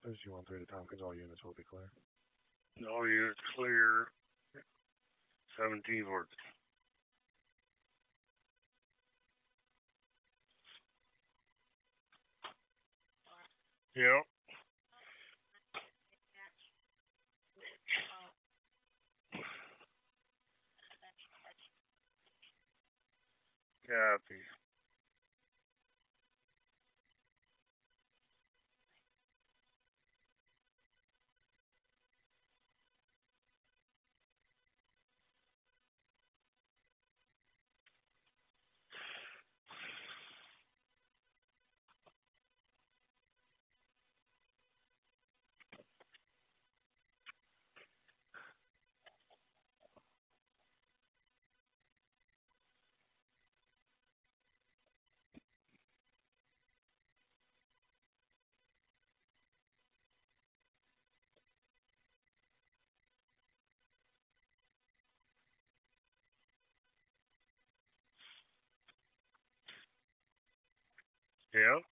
SG-13 to Tompkins, all units will be clear. All units clear. 17 working. Yep. Copy. Yep.